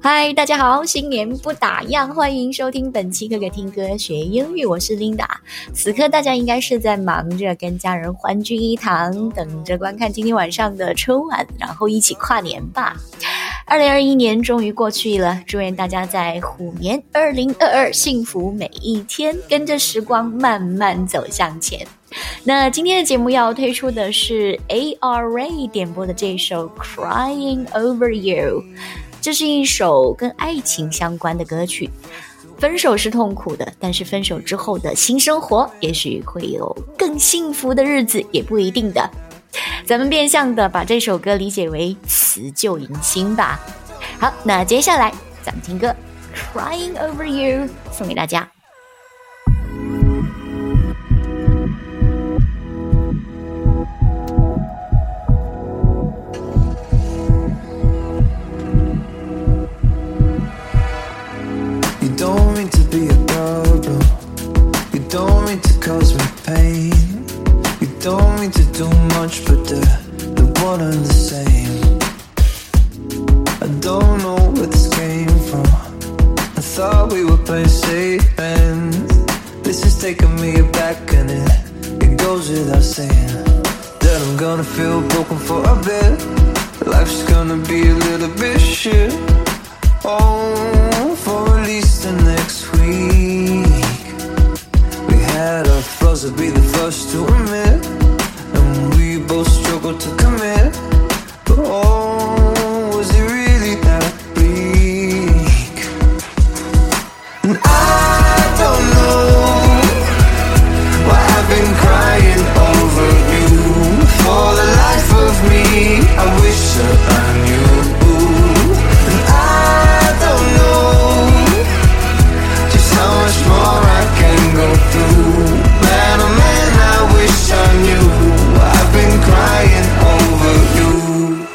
嗨，大家好，新年不打烊，欢迎收听本期哥哥听歌学英语，我是 Linda。此刻大家应该是在忙着跟家人欢聚一堂，等着观看今天晚上的春晚，然后一起跨年吧。2021年终于过去了，祝愿大家在虎年2022幸福每一天，跟着时光慢慢走向前。那今天的节目要推出的是 ARA 点播的这首 Crying Over You， 这是一首跟爱情相关的歌曲。分手是痛苦的，但是分手之后的新生活也许会有更幸福的日子，也不一定的。咱们变相的把这首歌理解为辞旧迎新吧。好，那接下来咱们听歌 Crying Over You 送给大家。 Don't mean to do much, but they're one and the same. I don't know where this came from. I thought we were playing safe, and this is taking me back, and it goes without saying that I'm gonna feel broken for a bit. Life's gonna be a little bit shit. Oh, for at least the next week. We had our flaws, to be the first to admit, and we both struggled to commit. But oh, was it really that bleak? And I don't know why I've been crying over you. For the life of me, I wish that I knew. And I don't know just how much more I can go through. Man, oh man, I wish I knew. I've been crying over you.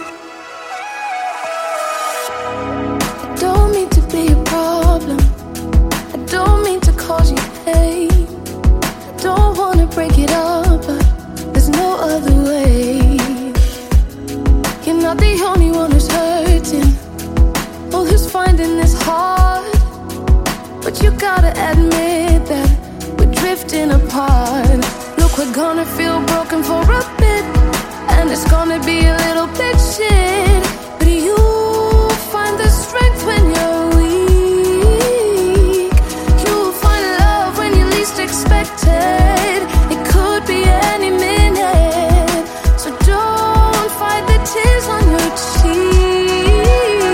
I don't mean to be a problem. I don't mean to cause you pain. I don't wanna break it up, but there's no other way. You're not the only one who's hurting, or who's finding this hard. But you gotta admit that we're drifting apart. Look, we're gonna feel broken for a bit, and it's gonna be a little bit shit. But you'll find the strength when you're weak. You'll find love when you least expect it. It could be any minute, so don't fight the tears on your cheek.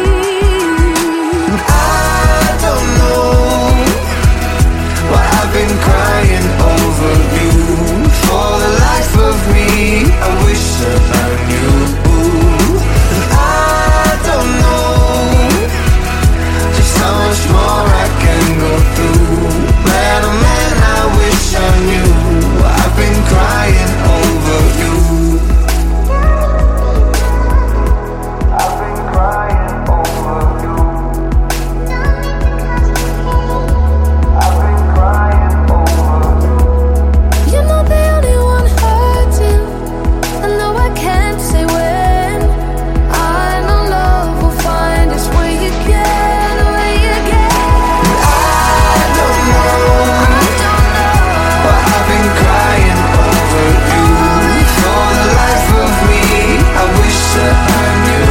I don't know why I've been crying over you. For the life of me, I wish that I knew. And I don't know just how much more I can go through. Man, oh man, I wish I knew. I've been crying over you. I've been crying over you. I've been crying over you. You're not the only one hurting. I know I can't say when. I know love will find its way again, way again. I don't know why I've been crying over you. For the life of me, I wish that I knew.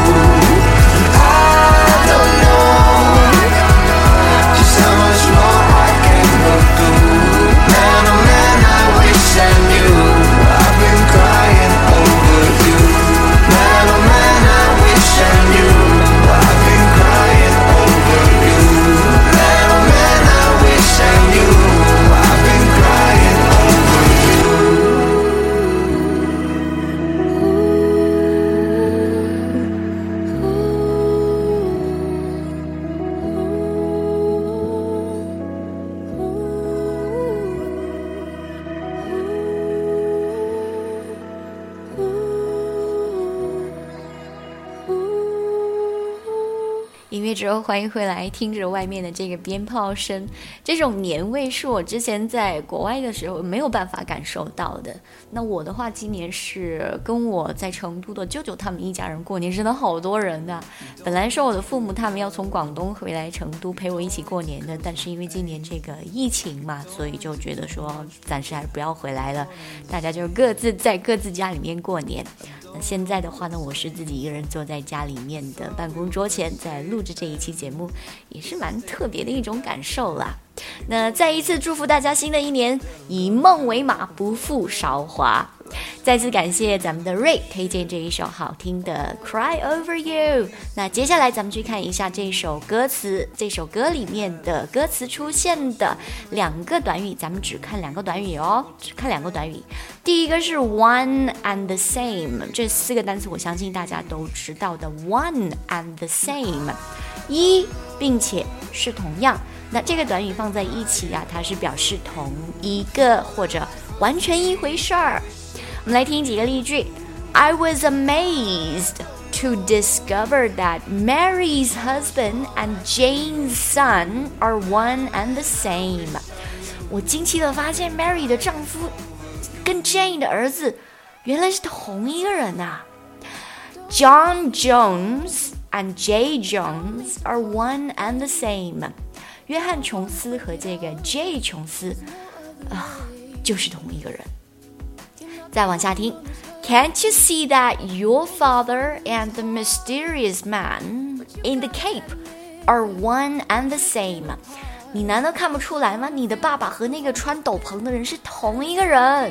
I don't know just how much more I can go through. Man, oh man, I wish I knew. I've been crying over you. Man, oh man, I wish I knew. I've been crying over you. Man, oh man, I wish I knew. I've been crying over you. 音乐之后欢迎回来，听着外面的这个鞭炮声，这种年味是我之前在国外的时候没有办法感受到的。那我的话，今年是跟我在成都的舅舅他们一家人过年，真的好多人啊， 本来说我的父母他们要从广东回来成都陪我一起过年的，但是因为今年这个疫情嘛，所以就觉得说暂时还是不要回来了，大家就各自在各自家里面过年。那现在的话呢，我是自己一个人坐在家里面的办公桌前在录制这一期节目，也是蛮特别的一种感受啦。那再一次祝福大家新的一年以梦为马，不负韶华。再次感谢咱们的Ray推荐这一首好听的 Cry Over You。 那接下来咱们去看一下这首歌词，这首歌里面的歌词出现的两个短语，咱们只看两个短语哦，只看两个短语。第一个是 one and the same， 这4个单词我相信大家都知道的， one and the same， 一并且是同样。那这个短语放在一起啊，它是表示同一个或者完全一回事儿。我们来听几个例句。 I was amazed to discover that Mary's husband and Jane's son are one and the same。 我惊奇地发现 Mary 的丈夫跟 Jane 的儿子原来是同一个人啊。 John Jones and Jay Jones are one and the same。 约翰琼斯和这个 Jay 琼斯就是同一个人。再往下听。 Can't you see that your father and the mysterious man in the cape are one and the same？ 你难道看不出来吗？你的爸爸和那个穿斗篷的人是同一个人。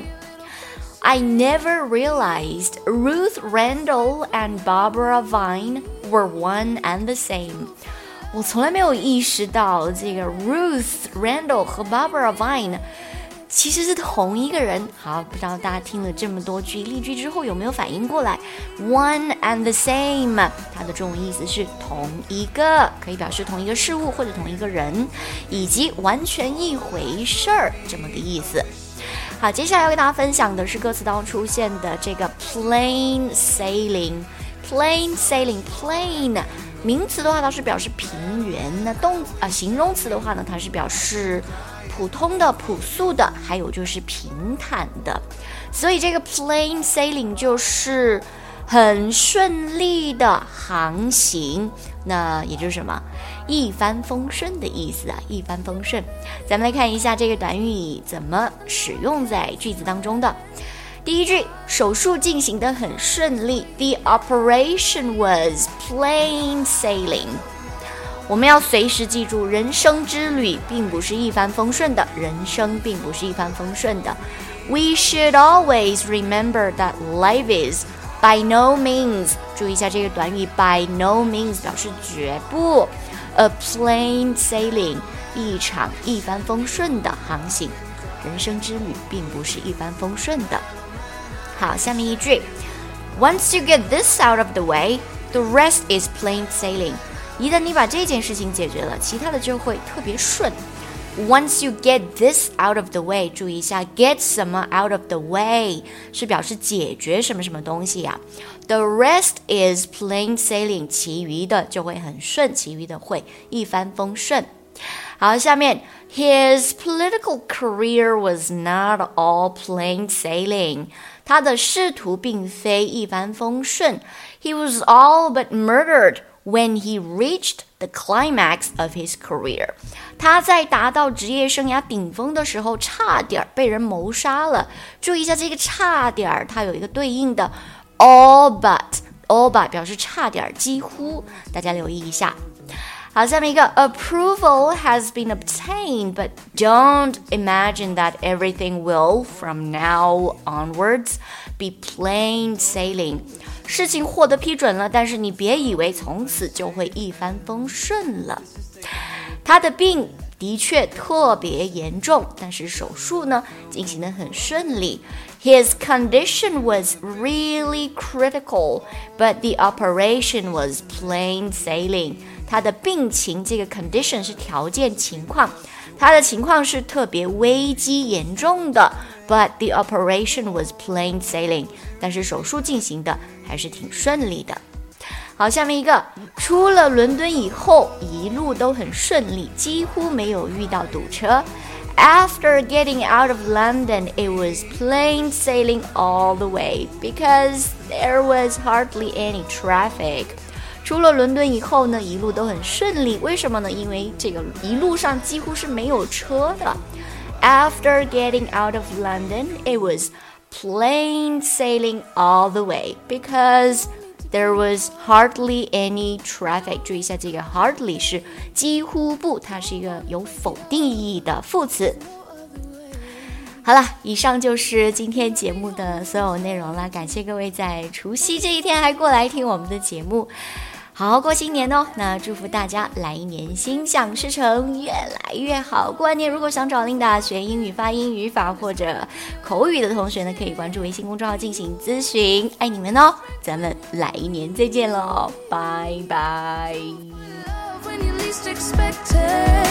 I never realized Ruth Randall and Barbara Vine were one and the same。 我从来没有意识到这个 Ruth Randall 和 Barbara Vine其实是同一个人。好，不知道大家听了这么多句例句之后有没有反应过来？ One and the same 它的中文意思是同一个，可以表示同一个事物或者同一个人，以及完全一回事儿这么个意思。好，接下来要跟大家分享的是歌词当中出现的这个 plain sailing。plain sailing plain 名词的话它是表示平原，那形容词的话呢它是表示普通的、朴素的，还有就是平坦的。所以这个 plain sailing 就是很顺利的航行，那也就是什么？一帆风顺的意思啊，一帆风顺。咱们来看一下这个短语怎么使用在句子当中的。第一句，手术进行得很顺利。The operation was plain sailing。我们要随时记住，人生之旅并不是一帆风顺的，人生并不是一帆风顺的。We should always remember that life is by no means， 注意一下这个短语 by no means 表示绝不 a plain sailing， 一场一帆风顺的航行。人生之旅并不是一帆风顺的。好，下面一句 Once you get this out of the way, the rest is plain sailing。一旦你把这件事情解决了，其他的就会特别顺。Once you get this out of the way， 注意一下 get 什么 out of the way 是表示解决什么什么东西呀。The rest is plain sailing， 其余的就会很顺，其余的会一帆风顺。好，下面 His political career was not all plain sailing。 他的仕途并非一帆风顺。He was all but murdered when he reached the climax of his career。 他在达到职业生涯顶峰的时候差点被人谋杀了。注意一下这个差点，它有一个对应的 all but 表示差点几乎，大家留意一下。好，下面一个 Approval has been obtained, but don't imagine that everything will, from now onwards, be plain sailing。 事情获得批准了，但是你别以为从此就会一帆风顺了。他的病的确特别严重，但是手术呢进行得很顺利。His condition was really critical, but the operation was plain sailing。 他的病情，这个 condition 是条件情况，他的情况是特别危机严重的 but the operation was plain sailing。 但是手术进行的还是挺顺利的。好，下面一个，出了伦敦以后一路都很顺利，几乎没有遇到堵车。After getting out of London, it was plain sailing all the way because there was hardly any traffic。 出了伦敦以后呢，一路都很顺利。为什么呢？因为这个一路上几乎是没有车的。After getting out of London, it was plain sailing all the way because there was hardly any traffic. 注意一下，这个 hardly 是几乎不，它是一个有否定意义的副词。好了，以上就是今天节目的所有内容了。感谢各位在除夕这一天还过来听我们的节目，好好过新年哦。那祝福大家来年心想事成，越来越好。过完年如果想找 Linda 学英语发音、语法或者口语的同学呢，可以关注微信公众号进行咨询。爱你们哦，咱们来年再见喽，拜拜。